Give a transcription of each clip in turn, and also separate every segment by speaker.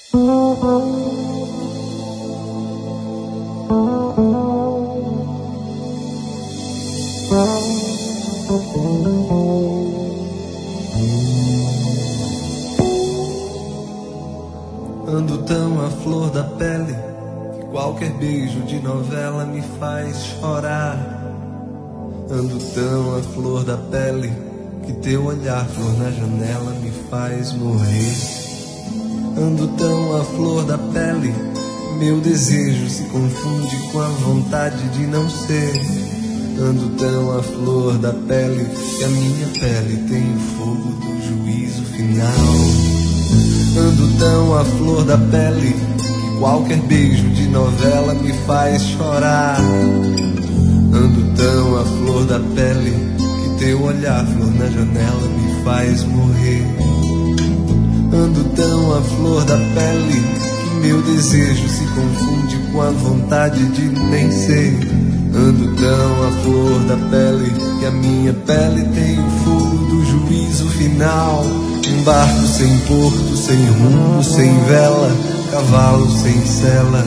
Speaker 1: Ando tão à flor da pele que qualquer beijo de novela me faz chorar. Ando tão à flor da pele que teu olhar, flor na janela, me faz morrer. Ando tão à flor da pele, meu desejo se confunde com a vontade de não ser. Ando tão à flor da pele que a minha pele tem o fogo do juízo final. Ando tão à flor da pele que qualquer beijo de novela me faz chorar. Ando tão à flor da pele que teu olhar, flor na janela, me faz morrer. Ando tão à flor da pele que meu desejo se confunde com a vontade de nem ser. Ando tão à flor da pele que a minha pele tem o fogo do juízo final. Um barco sem porto, sem rumo, sem vela, cavalo sem sela.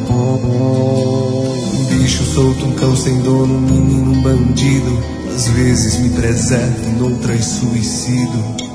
Speaker 1: Um bicho solto, um cão sem dono, um menino, um bandido. Às vezes me preservo, noutras suicido.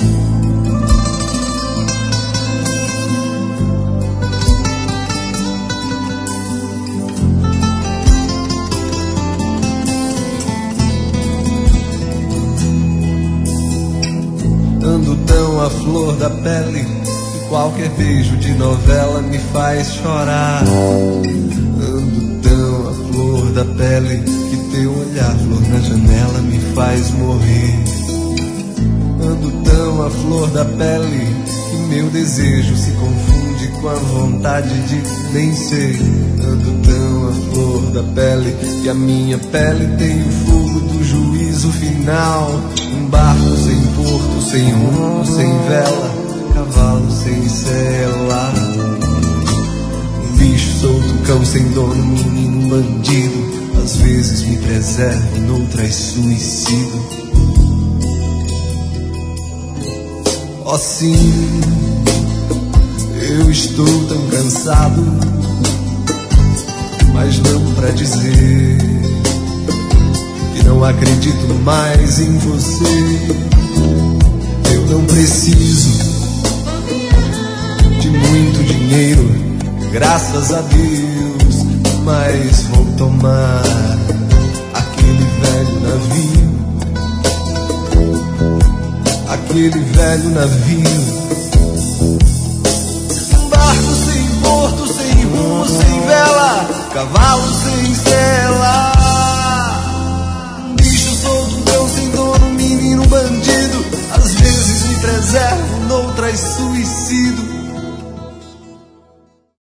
Speaker 1: Ando tão à flor da pele que qualquer beijo de novela me faz chorar. Ando tão à flor da pele que teu olhar, flor na janela, me faz morrer. Ando tão à flor da pele que meu desejo se confunde com a vontade de nem ser. Ando tão à flor da pele que a minha pele tem o fogo do juízo final. Um barco sem porto, sem rumo, sem vela, cavalo sem sela. Um bicho solto, um cão sem dono, um menino, um bandido. Às vezes me preservo, noutras suicido. Oh sim, eu estou tão cansado, mas não pra dizer que não acredito mais em você. Eu não preciso de muito dinheiro, graças a Deus, mas vou tomar aquele velho navio, aquele velho navio. Um barco sem porto, sem rumo, sem vela, cavalo sem sela. Um bicho solto, um cão sem dono, um menino, um bandido. Às vezes me preservo, noutras suicido.